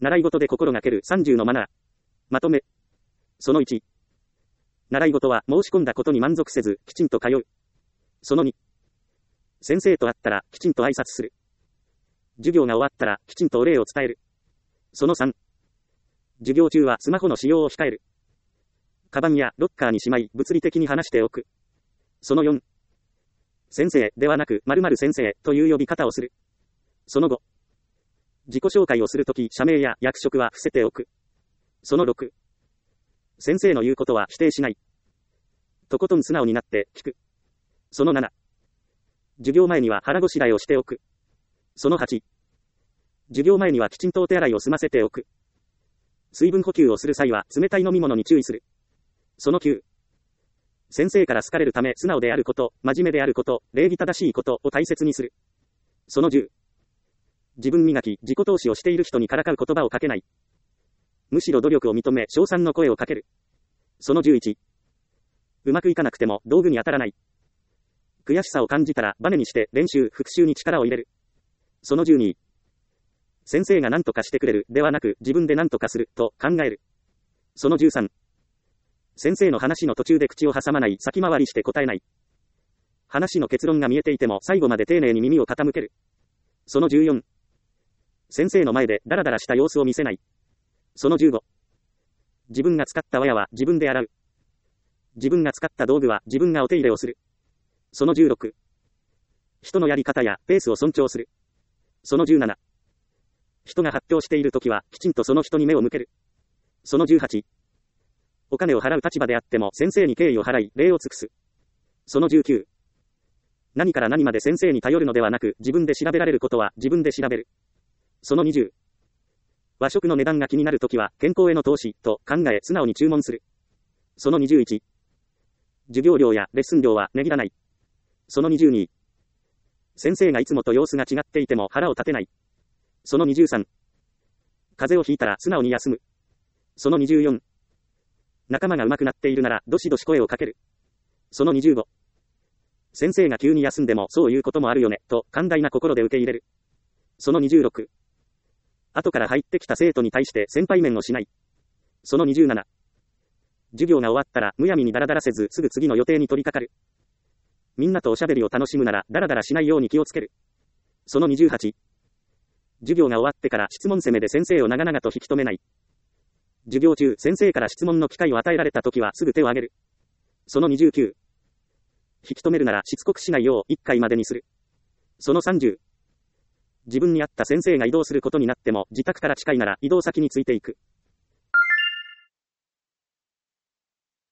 習い事で心がける30のマナー。まとめ。その1。習い事は申し込んだことに満足せず、きちんと通う。その2。先生と会ったら、きちんと挨拶する。授業が終わったら、きちんとお礼を伝える。その3。授業中はスマホの使用を控える。カバンやロッカーにしまい、物理的に離しておく。その4。先生ではなく、〇〇先生という呼び方をする。その5。自己紹介をするとき、社名や役職は伏せておく。その6。先生の言うことは否定しない。とことん素直になって聞く。その7。授業前には腹ごしらえをしておく。その8。授業前にはきちんとお手洗いを済ませておく。水分補給をする際は冷たい飲み物に注意する。その9。先生から好かれるため素直であること、真面目であること、礼儀正しいことを大切にする。その10。自分磨き、自己投資をしている人にからかう言葉をかけない。むしろ努力を認め、称賛の声をかける。その11。うまくいかなくても道具に当たらない。悔しさを感じたらバネにして練習、復習に力を入れる。その12。先生が何とかしてくれるではなく自分で何とかすると考える。その13。先生の話の途中で口を挟まない、先回りして答えない。話の結論が見えていても最後まで丁寧に耳を傾ける。その14。先生の前でダラダラした様子を見せない。その15。自分が使った藁は自分で洗う。自分が使った道具は自分がお手入れをする。その16。人のやり方やペースを尊重する。その17。人が発表しているときはきちんとその人に目を向ける。その18。お金を払う立場であっても先生に敬意を払い礼を尽くす。その19。何から何まで先生に頼るのではなく自分で調べられることは自分で調べる。その20。和食の値段が気になるときは健康への投資と考え素直に注文する。その21。授業料やレッスン料は値切らない。その22。先生がいつもと様子が違っていても腹を立てない。その23。風邪をひいたら素直に休む。その24。仲間が上手くなっているならどしどし声をかける。その25。先生が急に休んでもそういうこともあるよねと寛大な心で受け入れる。その26。後から入ってきた生徒に対して先輩面をしない。その27。授業が終わったらむやみにダラダラせずすぐ次の予定に取り掛かる。みんなとおしゃべりを楽しむならダラダラしないように気をつける。その28。授業が終わってから質問攻めで先生を長々と引き止めない。授業中先生から質問の機会を与えられたときはすぐ手を挙げる。その29。引き止めるならしつこくしないよう1回までにする。その30。自分に合った先生が移動することになっても自宅から近いなら移動先についていく。